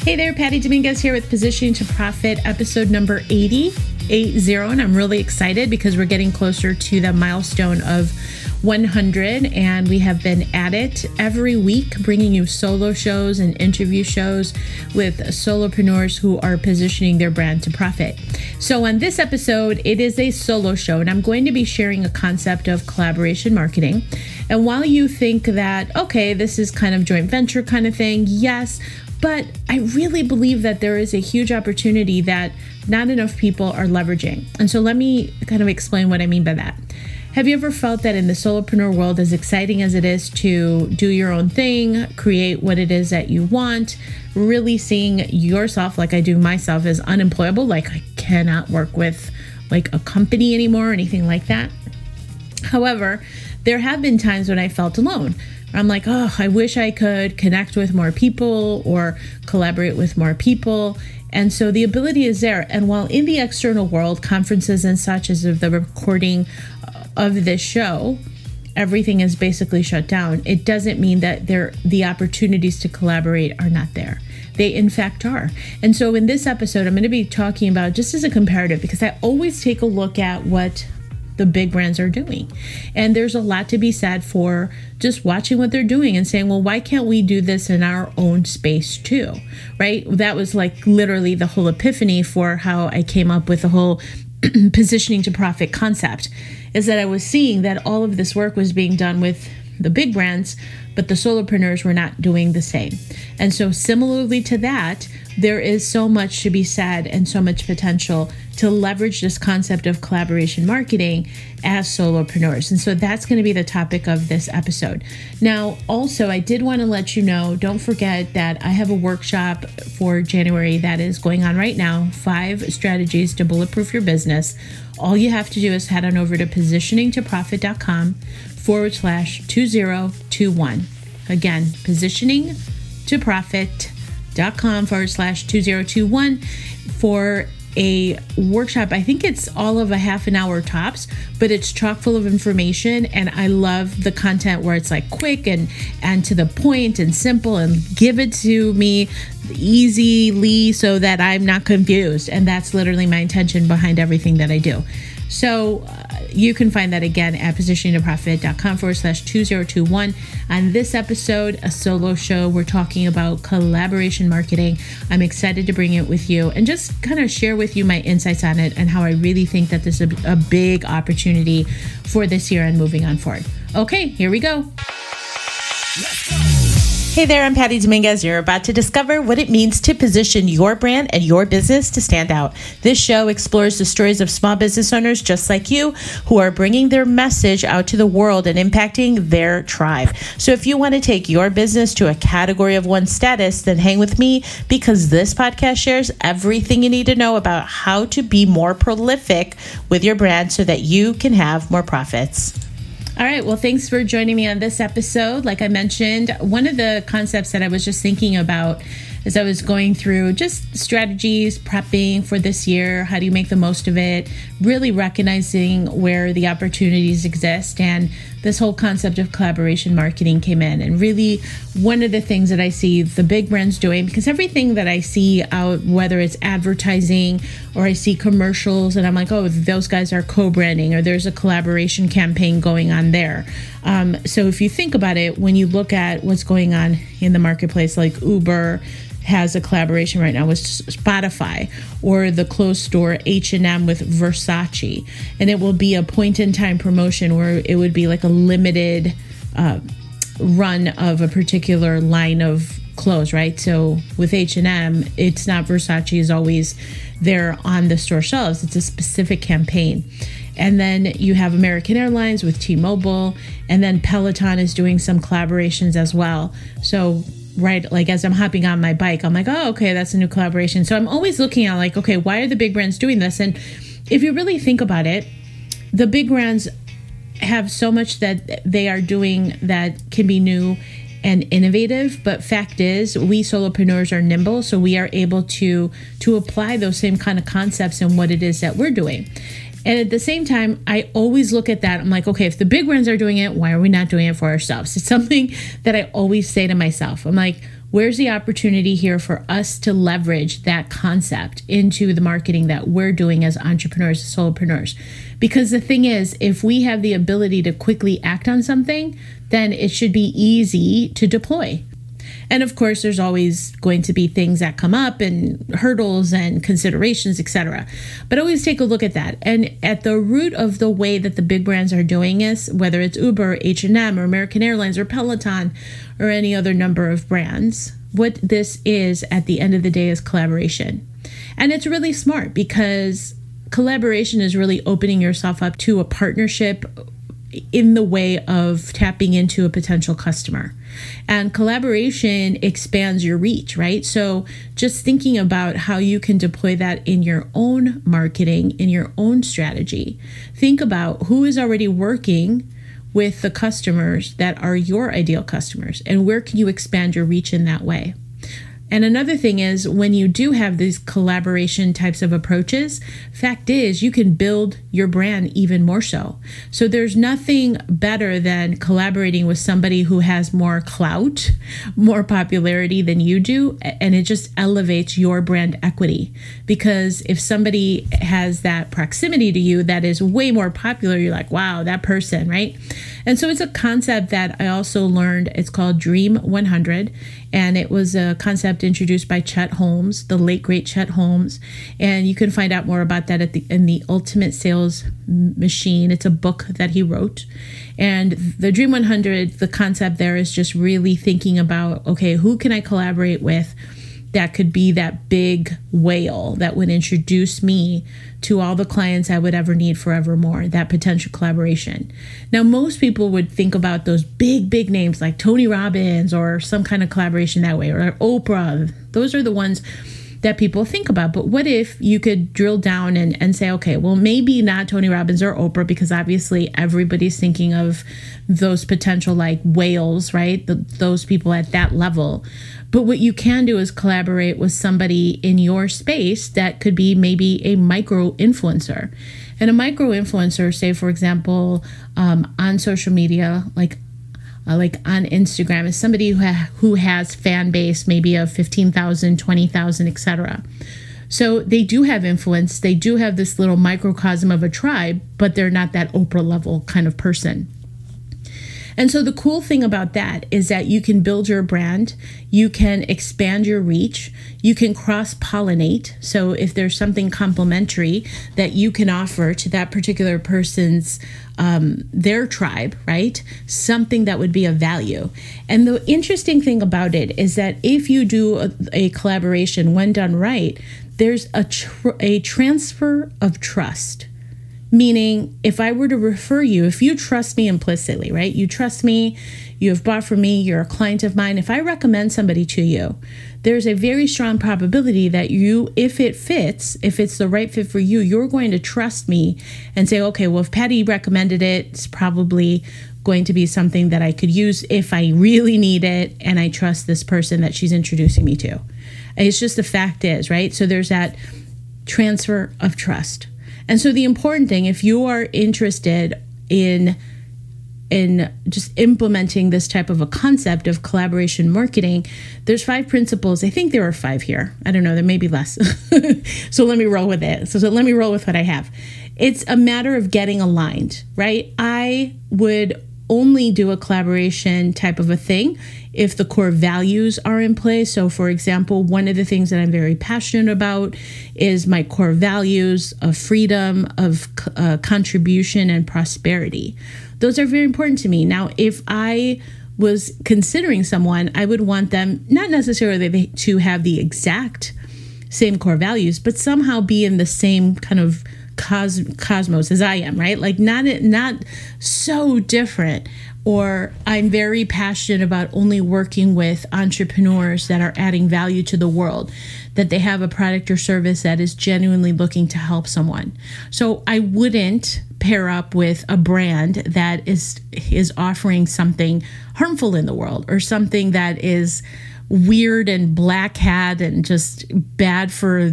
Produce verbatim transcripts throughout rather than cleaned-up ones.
Hey there, Patty Dominguez here with Positioning to Profit, episode number eighty, eighty, and I'm really excited because we're getting closer to the milestone of one hundred, and we have been at it every week, bringing you solo shows and interview shows with solopreneurs who are positioning their brand to profit. So on this episode, it is a solo show, and I'm going to be sharing a concept of collaboration marketing. And while you think that, okay, this is kind of joint venture kind of thing, yes, but I really believe that there is a huge opportunity that not enough people are leveraging. And so let me kind of explain what I mean by that. Have you ever felt that in the solopreneur world, as exciting as it is to do your own thing, create what it is that you want, really seeing yourself, like I do myself, as unemployable, like I cannot work with like a company anymore or anything like that? However, there have been times when I felt alone. I'm like, oh, I wish I could connect with more people or collaborate with more people. And so the ability is there. And while in the external world, conferences and such as of the recording of this show, everything is basically shut down, it doesn't mean that there the opportunities to collaborate are not there. They in fact are. And so in this episode, I'm going to be talking about just as a comparative, because I always take a look at what the big brands are doing. And there's a lot to be said for just watching what they're doing and saying, well, why can't we do this in our own space too? Right? That was like literally the whole epiphany for how I came up with the whole positioning to profit concept, is that I was seeing that all of this work was being done with the big brands, but the solopreneurs were not doing the same. And so similarly to that, there is so much to be said and so much potential to leverage this concept of collaboration marketing as solopreneurs. And so that's going to be the topic of this episode. Now, also, I did want to let you know, don't forget that I have a workshop for January that is going on right now, five strategies to bulletproof your business. All you have to do is head on over to positioning to profit dot com forward slash two zero two one. Again, positioning to profit dot com forward slash two zero two one for a workshop. I think it's all of a half an hour tops, but it's chock full of information. And I love the content where it's like quick and, and to the point and simple, and give it to me easily so that I'm not confused. And that's literally my intention behind everything that I do. So uh, you can find that again at positioning to profit dot com forward slash two zero two one. On this episode, a solo show, we're talking about collaboration marketing. I'm excited to bring it with you and just kind of share with you my insights on it and how I really think that this is a, a big opportunity for this year and moving on forward. Okay, here we go. Let's go. Hey there, I'm Patty Dominguez. You're about to discover what it means to position your brand and your business to stand out. This show explores the stories of small business owners just like you who are bringing their message out to the world and impacting their tribe. So if you want to take your business to a category of one status, then hang with me, because this podcast shares everything you need to know about how to be more prolific with your brand so that you can have more profits. All right. Well, thanks for joining me on this episode. Like I mentioned, one of the concepts that I was just thinking about as I was going through just strategies, prepping for this year, how do you make the most of it, really recognizing where the opportunities exist. And this whole concept of collaboration marketing came in. And really one of the things that I see the big brands doing, because everything that I see out, whether it's advertising or I see commercials and I'm like, oh, those guys are co-branding or there's a collaboration campaign going on there. Um, so if you think about it, when you look at what's going on in the marketplace, like Uber has a collaboration right now with Spotify, or the closed store H and M with Versace, and it will be a point in time promotion where it would be like a limited uh, run of a particular line of clothes, right? So with H and M, it's not Versace is always there on the store shelves. It's a specific campaign. And then you have American Airlines with T-Mobile, and then Peloton is doing some collaborations as well. So right, like as I'm hopping on my bike, I'm like, oh, okay, that's a new collaboration. So I'm always looking at like, okay, why are the big brands doing this? And if you really think about it, the big brands have so much that they are doing that can be new and innovative, but fact is we solopreneurs are nimble, so we are able to to apply those same kind of concepts in what it is that we're doing. And at the same time, I always look at that. I'm like, okay, if the big brands are doing it, why are we not doing it for ourselves? It's something that I always say to myself. I'm like, Where's the opportunity here for us to leverage that concept into the marketing that we're doing as entrepreneurs, solopreneurs? Because the thing is, if we have the ability to quickly act on something, then it should be easy to deploy. And of course, there's always going to be things that come up and hurdles and considerations, et cetera. But always take a look at that. And at the root of the way that the big brands are doing this, whether it's Uber, H and M, or American Airlines, or Peloton, or any other number of brands, what this is at the end of the day is collaboration. And it's really smart because collaboration is really opening yourself up to a partnership in the way of tapping into a potential customer. And collaboration expands your reach, right? So just thinking about how you can deploy that in your own marketing, in your own strategy. Think about who is already working with the customers that are your ideal customers, and where can you expand your reach in that way? And another thing is, when you do have these collaboration types of approaches, fact is you can build your brand even more so. So there's nothing better than collaborating with somebody who has more clout, more popularity than you do, and it just elevates your brand equity. Because if somebody has that proximity to you that is way more popular, you're like, wow, that person, right? And so it's a concept that I also learned. It's called Dream one hundred. And it was a concept introduced by Chet Holmes, the late great Chet Holmes. And you can find out more about that at the in the Ultimate Sales Machine. It's a book that he wrote. And the Dream one hundred, the concept there is just really thinking about, okay, who can I collaborate with that could be that big whale that would introduce me to all the clients I would ever need forevermore, that potential collaboration. Now, most people would think about those big, big names like Tony Robbins or some kind of collaboration that way, or Oprah. Those are the ones that people think about. But what if you could drill down and, and say, okay, well, maybe not Tony Robbins or Oprah, because obviously everybody's thinking of those potential like whales, right? The, those people at that level. But what you can do is collaborate with somebody in your space that could be maybe a micro influencer. And a micro influencer, say, for example, um, on social media, like uh, like on Instagram, is somebody who, ha- who has fan base maybe of fifteen thousand, twenty thousand, et cetera. So they do have influence. They do have this little microcosm of a tribe, but they're not that Oprah level kind of person. And so the cool thing about that is that you can build your brand, you can expand your reach, you can cross-pollinate. So if there's something complementary that you can offer to that particular person's, um, their tribe, right? Something that would be of value. And the interesting thing about it is that if you do a, a collaboration, when done right, there's a, tr- a transfer of trust. Meaning, if I were to refer you, if you trust me implicitly, right? You trust me, you have bought from me, you're a client of mine. If I recommend somebody to you, there's a very strong probability that you, if it fits, if it's the right fit for you, you're going to trust me and say, okay, well, if Patty recommended it, it's probably going to be something that I could use if I really need it, and I trust this person that she's introducing me to. It's just the fact is, right? So there's that transfer of trust. And so the important thing, if you are interested in in just implementing this type of a concept of collaboration marketing, there's five principles. I think there are five here. I don't know, there may be less. So let me roll with it. So, so let me roll with what I have. It's a matter of getting aligned, right? I would only do a collaboration type of a thing if the core values are in place. So for example, one of the things that I'm very passionate about is my core values of freedom, of uh, contribution, and prosperity. Those are very important to me. Now, if I was considering someone, I would want them not necessarily to have the exact same core values, but somehow be in the same kind of Cos- cosmos as I am, right? Like not not so different. Or I'm very passionate about only working with entrepreneurs that are adding value to the world, that they have a product or service that is genuinely looking to help someone. So I wouldn't pair up with a brand that is is offering something harmful in the world, or something that is weird and black hat and just bad for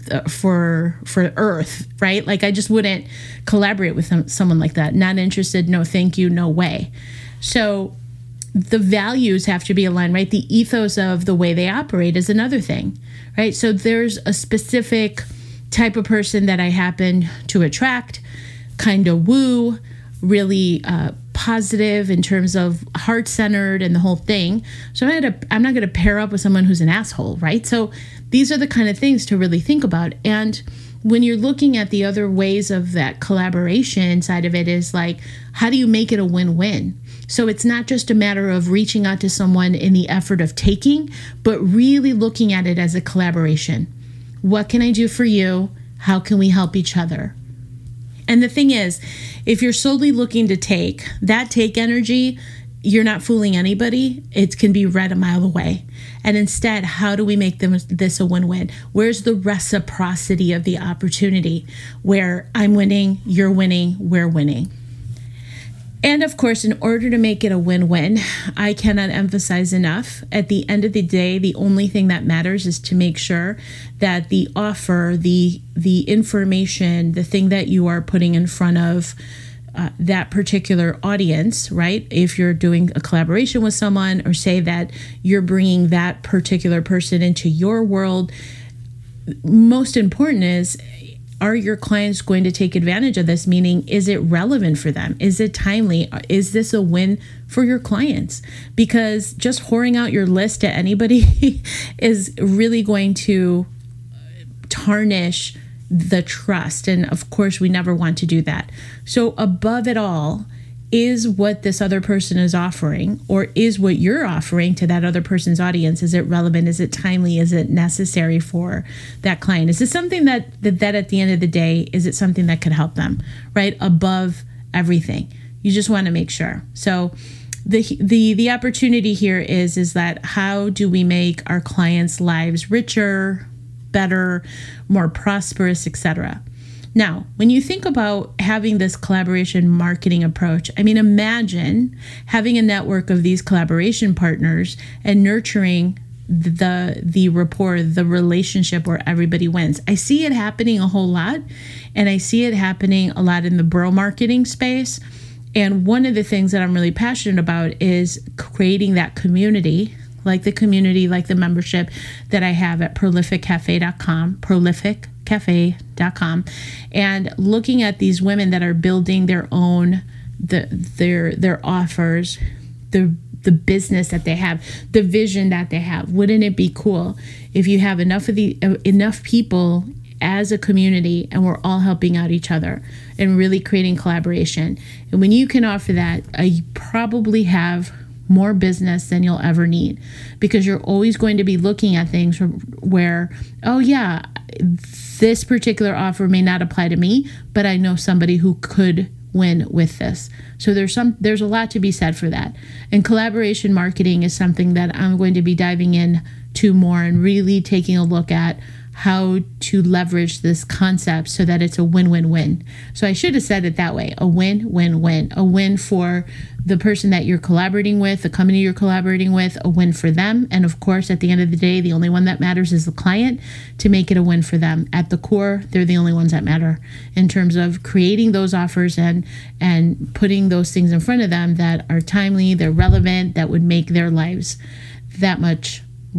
for for Earth, right? Like I just wouldn't collaborate with them, someone like that. Not interested, no thank you, no way. So the values have to be aligned, right? The ethos of the way they operate is another thing, right? So there's a specific type of person that I happen to attract, kind of woo, really uh, positive in terms of heart-centered and the whole thing. So I'm, gonna, I'm not going to pair up with someone who's an asshole, right? So these are the kind of things to really think about. And when you're looking at the other ways of that collaboration side of it is like, how do you make it a win-win? So it's not just a matter of reaching out to someone in the effort of taking, but really looking at it as a collaboration. What can I do for you? How can we help each other? And the thing is, if you're solely looking to take, that take energy, you're not fooling anybody. It can be read a mile away. And instead, how do we make them, this a win-win? Where's the reciprocity of the opportunity where I'm winning, you're winning, we're winning? And of course, in order to make it a win-win, I cannot emphasize enough, at the end of the day, the only thing that matters is to make sure that the offer, the the information, the thing that you are putting in front of uh, that particular audience, right? If you're doing a collaboration with someone, or say that you're bringing that particular person into your world, most important is, are your clients going to take advantage of this? Meaning, is it relevant for them? Is it timely? Is this a win for your clients? Because just whoring out your list to anybody is really going to tarnish the trust. And of course, we never want to do that. So above it all, is what this other person is offering, or is what you're offering to that other person's audience, is it relevant? Is it timely? Is it necessary for that client? Is it something that, that, that at the end of the day, is it something that could help them, right? Above everything. You just want to make sure. So the the the opportunity here is, is that how do we make our clients' lives richer, better, more prosperous, et cetera? Now, when you think about having this collaboration marketing approach, I mean, imagine having a network of these collaboration partners and nurturing the the rapport, the relationship where everybody wins. I see it happening a whole lot, and I see it happening a lot in the bro marketing space. And one of the things that I'm really passionate about is creating that community, like the community, like the membership that I have at prolific cafe dot com, prolific cafe dot com, and looking at these women that are building their own, the their their offers, the the business that they have, the vision that they have. Wouldn't it be cool if you have enough of the uh, enough people as a community and we're all helping out each other and really creating collaboration? And when you can offer that, uh, you probably have more business than you'll ever need, because you're always going to be looking at things where, oh yeah, this particular offer may not apply to me, but I know somebody who could win with this. So there's some there's a lot to be said for that. And collaboration marketing is something that I'm going to be diving in to more and really taking a look at how to leverage this concept so that it's a win-win-win. So I should have said it that way, a win-win-win, a win for the person that you're collaborating with, the company you're collaborating with, a win for them. And of course, at the end of the day, the only one that matters is the client, to make it a win for them. At the core, they're the only ones that matter in terms of creating those offers and, and putting those things in front of them that are timely, they're relevant, that would make their lives that much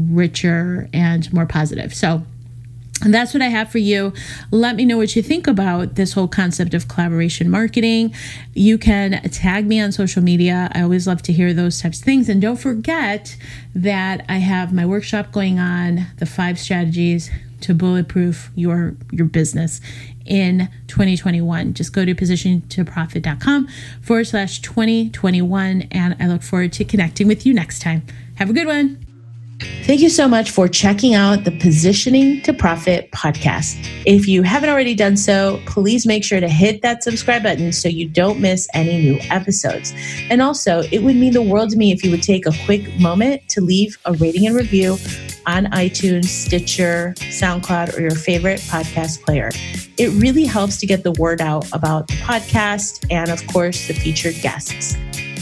richer and more positive. So And that's what I have for you. Let me know what you think about this whole concept of collaboration marketing. You can tag me on social media. I always love to hear those types of things. And don't forget that I have my workshop going on, the five strategies to bulletproof your, your business in twenty twenty-one. Just go to position to profit dot com forward slash twenty twenty-one. And I look forward to connecting with you next time. Have a good one. Thank you so much for checking out the Positioning to Profit podcast. If you haven't already done so, please make sure to hit that subscribe button so you don't miss any new episodes. And also, it would mean the world to me if you would take a quick moment to leave a rating and review on iTunes, Stitcher, SoundCloud, or your favorite podcast player. It really helps to get the word out about the podcast and, of course, the featured guests.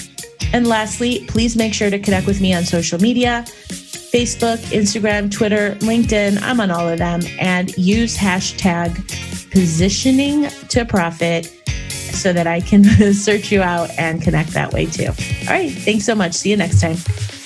And lastly, please make sure to connect with me on social media. Facebook, Instagram, Twitter, LinkedIn, I'm on all of them, and use hashtag positioning to profit so that I can search you out and connect that way too. All right. Thanks so much. See you next time.